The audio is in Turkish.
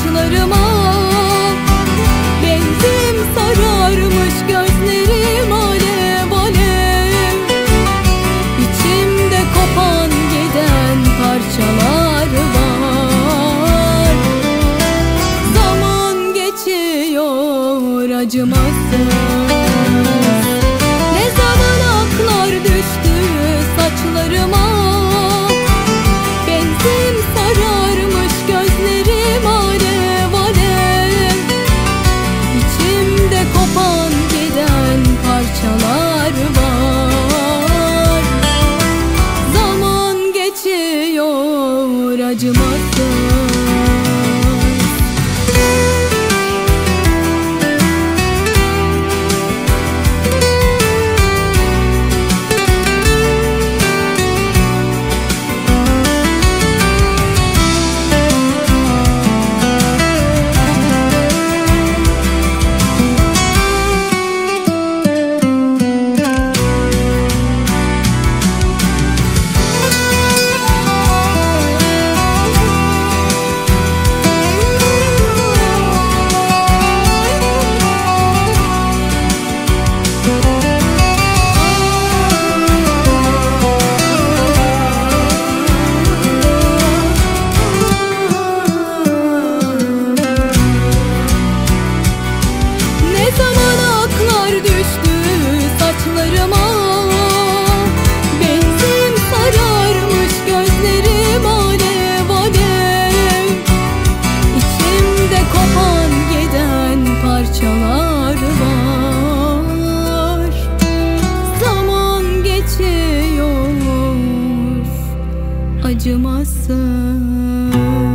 saçlarıma. Benzin sararmış gözlerim alev alev. İçimde kopan giden parçalar var. Zaman geçiyor acımasız. Ne zaman aklar düştü saçlarıma. Benzin sararmış gözlerim alev alev. İçimde kopan giden parçalar var. Zaman geçiyor acımasız. Benzin sararmış gözlerim alev alev. İçimde kopan giden parçalar var. Zaman geçiyor acımasız.